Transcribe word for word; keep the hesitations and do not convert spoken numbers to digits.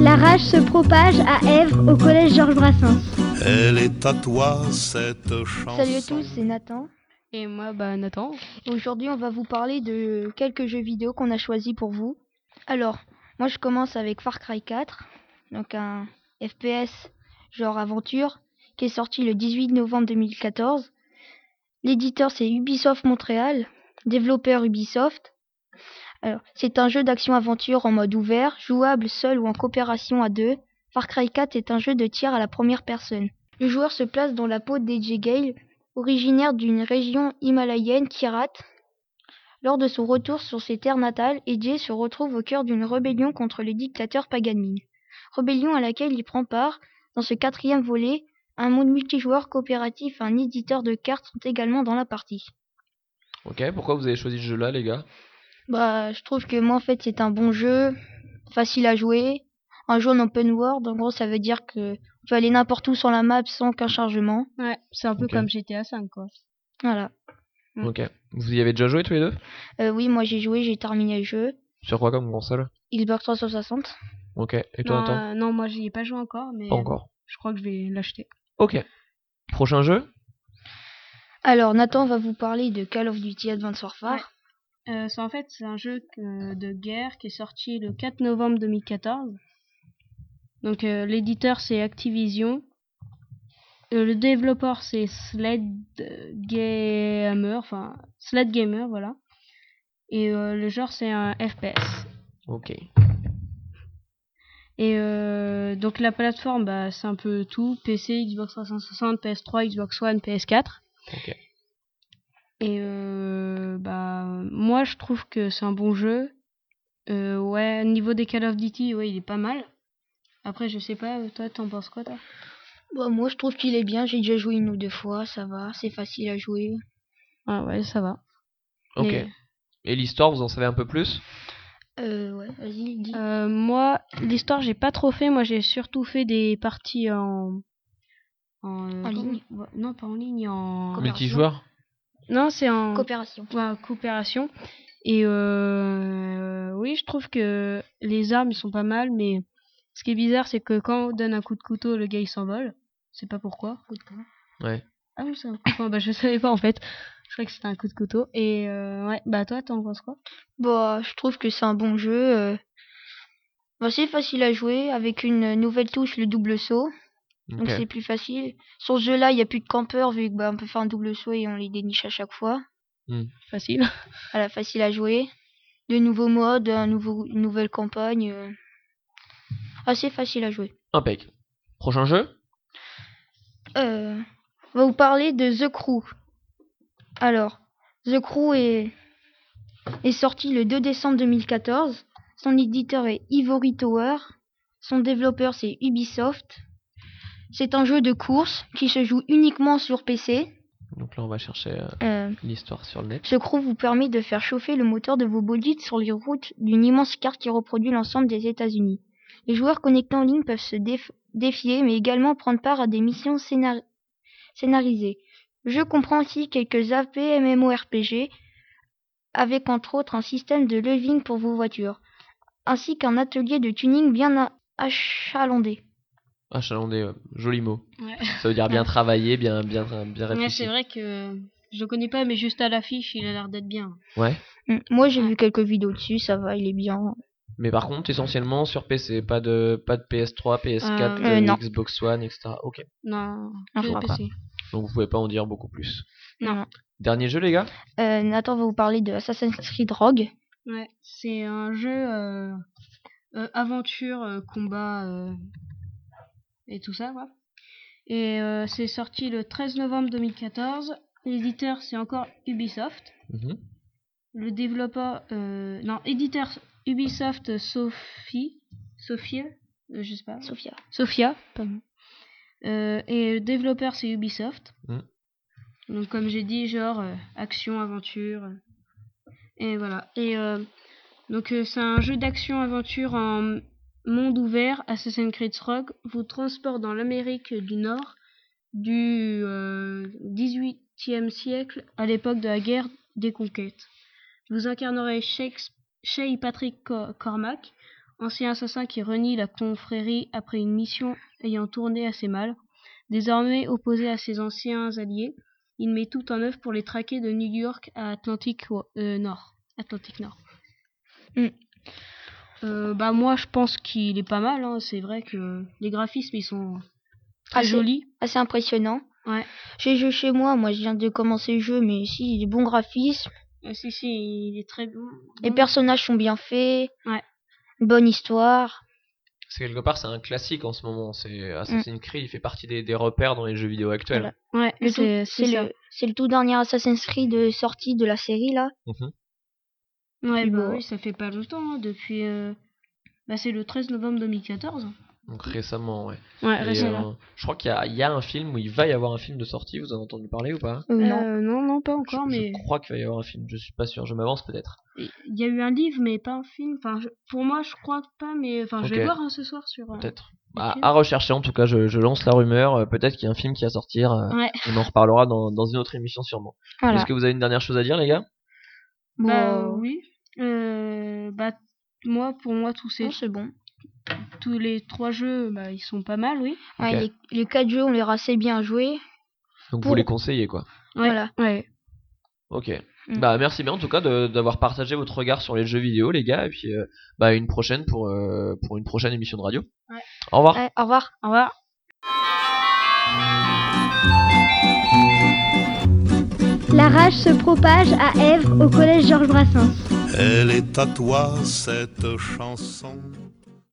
La rage se propage à Èvre au collège Georges Brassens. Elle est à toi cette chanson. Salut à tous, c'est Nathan. Et moi, bah Nathan. Et aujourd'hui, on va vous parler de quelques jeux vidéo qu'on a choisis pour vous. Alors, moi je commence avec Far Cry quatre, donc un F P S genre aventure, qui est sorti le dix-huit novembre deux mille quatorze. L'éditeur c'est Ubisoft Montréal, développeur Ubisoft. Alors, c'est un jeu d'action-aventure en mode ouvert, jouable seul ou en coopération à deux. Far Cry quatre est un jeu de tir à la première personne. Le joueur se place dans la peau d'A J Gale, originaire d'une région himalayenne Kirat. Lors de son retour sur ses terres natales, A J se retrouve au cœur d'une rébellion contre le dictateur Pagan Min. Rébellion à laquelle il prend part. Dans ce quatrième volet, un mode multijoueur coopératif et un éditeur de cartes sont également dans la partie. Ok, pourquoi vous avez choisi ce jeu-là, les gars? Bah, je trouve que moi, en fait, c'est un bon jeu, facile à jouer. Un jeu en open world, en gros, ça veut dire que tu peux aller n'importe où sur la map sans qu'un chargement. Ouais, c'est un peu Ok. comme G T A cinq, quoi. Voilà. Mm. Ok. Vous y avez déjà joué tous les deux? Euh, oui, moi, j'ai joué, j'ai terminé le jeu. Sur quoi comme console? Xbox trois cent soixante. Ok. Et toi, non, Nathan? euh, non, moi j'y ai pas joué encore, mais Pas encore. je crois que je vais l'acheter. Ok. Prochain jeu? Alors, Nathan va vous parler de Call of Duty Advanced Warfare. Euh, c'est en fait c'est un jeu que- de guerre qui est sorti le quatre novembre deux mille quatorze. Donc euh, l'éditeur c'est Activision. Euh, le développeur c'est Sled Gamer, enfin Sled Gamer, voilà. Et euh, le genre c'est un F P S. Ok. Et euh, donc la plateforme, bah, c'est un peu tout. P C, Xbox trois cent soixante, P S trois, Xbox One, P S quatre. Ok. Et euh, bah, moi je trouve que c'est un bon jeu. Euh, ouais, au niveau des Call of Duty, ouais, il est pas mal. Après, je sais pas, toi t'en penses quoi, toi? Bah, moi, je trouve qu'il est bien. J'ai déjà joué une ou deux fois, ça va. C'est facile à jouer. Ah ouais, ça va. Ok. Mais, Et l'histoire, vous en savez un peu plus? Euh, ouais, vas-y, dis. euh, moi, l'histoire, j'ai pas trop fait. Moi, j'ai surtout fait des parties en. En, euh, En comment- ligne. ouais, non, pas en ligne, en. Coopération. Multijoueur? Non, c'est en. Coopération. Ouais, coopération. Et euh, oui, je trouve que les armes ils sont pas mal, mais ce qui est bizarre, c'est que quand on donne un coup de couteau, le gars il s'envole. Je sais pas pourquoi. Coup de poing. Ouais. Ah oui, c'est un coup de poing. Bah je savais pas en fait. Je croyais que c'était un coup de couteau. Et euh, ouais, bah toi, t'en penses quoi? Bah, je trouve que c'est un bon jeu. euh. Bah, c'est facile à jouer avec une nouvelle touche, le double saut. Donc Ok. c'est plus facile. Sur ce jeu-là, il n'y a plus de campeurs vu que bah, on peut faire un double saut et on les déniche à chaque fois. Facile. Voilà, facile à jouer. De nouveaux modes, un nouveau, une nouvelle campagne. euh, Assez facile à jouer. Impec. Prochain jeu? Euh, on va vous parler de The Crew. Alors, The Crew est, est sorti le deux décembre deux mille quatorze. Son éditeur est Ivory Tower. Son développeur c'est Ubisoft. C'est un jeu de course qui se joue uniquement sur P C. Donc là, on va chercher euh, Euh, l'histoire sur le net. Ce crew vous permet de faire chauffer le moteur de vos bolides sur les routes d'une immense carte qui reproduit l'ensemble des États-Unis. Les joueurs connectés en ligne peuvent se déf- défier, mais également prendre part à des missions scénar- scénarisées. Le jeu comprend aussi quelques A P MMORPG, avec entre autres un système de leveling pour vos voitures, ainsi qu'un atelier de tuning bien a- achalandé. Achalandé, ouais. Joli mot. Ouais. Ça veut dire bien travaillé, bien, bien, bien Ouais, réfléchi. c'est vrai que je le connais pas, mais juste à l'affiche, il a l'air d'être bien. Ouais. Mm. Moi j'ai Ouais. vu quelques vidéos dessus, ça va, il est bien. Mais par contre, essentiellement sur P C, pas de, pas de P S trois, P S quatre, Euh, euh, non. Xbox One, et cetera. Ok. Non, Non, que je crois P C. Donc vous pouvez pas en dire beaucoup plus. Non. Dernier jeu, les gars? Euh, Nathan va vous parler de Assassin's Creed Rogue. Ouais, c'est un jeu euh, euh, aventure, euh, combat euh, et tout ça, quoi. Et euh, c'est sorti le treize novembre deux mille quatorze. L'éditeur, c'est encore Ubisoft. Mhm. Le développeur, euh, non, éditeur Ubisoft Sophie, Sophia, euh, je sais pas. Sophia. Sophia, pardon. Euh, et le développeur, c'est Ubisoft. Mm. Donc, comme j'ai dit, genre euh, action, aventure. euh, Et voilà. Et euh, donc, euh, c'est un jeu d'action-aventure en monde ouvert. Assassin's Creed Rogue vous transporte dans l'Amérique du Nord du euh, dix-huitième siècle, à l'époque de la guerre des conquêtes. Vous incarnerez Shakes- Shay Patrick Co- Cormac, ancien assassin qui renie la confrérie après une mission ayant tourné assez mal. Désormais opposé à ses anciens alliés, il met tout en œuvre pour les traquer de New York à Atlantique euh, Nord. Atlantique Nord. Mm. Euh, bah moi je pense qu'il est pas mal. Hein. C'est vrai que les graphismes ils sont très Assez- jolis. Assez impressionnant. Ouais. J'ai joué chez moi, moi je viens de commencer le jeu, mais si, des bons graphismes, Euh, si si, il est très bon. les bon. personnages sont bien faits, Ouais. une bonne histoire. C'est quelque part, c'est un classique en ce moment. C'est Assassin's Creed, il fait partie des, des repères dans les jeux vidéo actuels. Voilà. Ouais, Le c'est tout- c'est c'est ça. le, c'est le tout dernier Assassin's Creed sorti de la série là. Mhm. Ouais, Puis bah bon. oui, ça fait pas longtemps. Hein, depuis. Euh... Bah c'est le treize novembre deux mille quatorze. Donc récemment, ouais. Ouais, Et, récemment. euh, je crois qu'il y a, il y a un film où il va y avoir un film de sortie. Vous en avez entendu parler ou pas? Euh, non. Euh, non, non, pas je, encore, je mais crois qu'il va y avoir un film. Je suis pas sûr. Je m'avance peut-être. il y a eu un livre, mais pas un film. Enfin, je- pour moi, je crois pas, mais enfin, je vais Ok. voir hein, ce soir sur. euh, Peut-être. Ok. À, à rechercher en tout cas. Je, je lance la rumeur. Euh, Peut-être qu'il y a un film qui va sortir. euh, Ouais. On en reparlera dans, dans une autre émission sûrement. Voilà. Est-ce que vous avez une dernière chose à dire, les gars? Bah Bon, oui. Euh, bah moi, pour moi, tous ces non, c'est bon. tous les trois jeux, bah ils sont pas mal, oui. Ouais, Ok. les, les quatre jeux, on les a assez bien joués. Donc Pour- vous les conseillez quoi? Ouais. Voilà. Ouais. Ok. Mm. Bah merci bien en tout cas de- d'avoir partagé votre regard sur les jeux vidéo, les gars. Et puis euh, bah une prochaine pour euh, pour une prochaine émission de radio. Ouais. Au revoir. Ouais, au revoir. Au revoir. La rage se propage à Èvre au collège Georges Brassens. Elle est à toi cette chanson.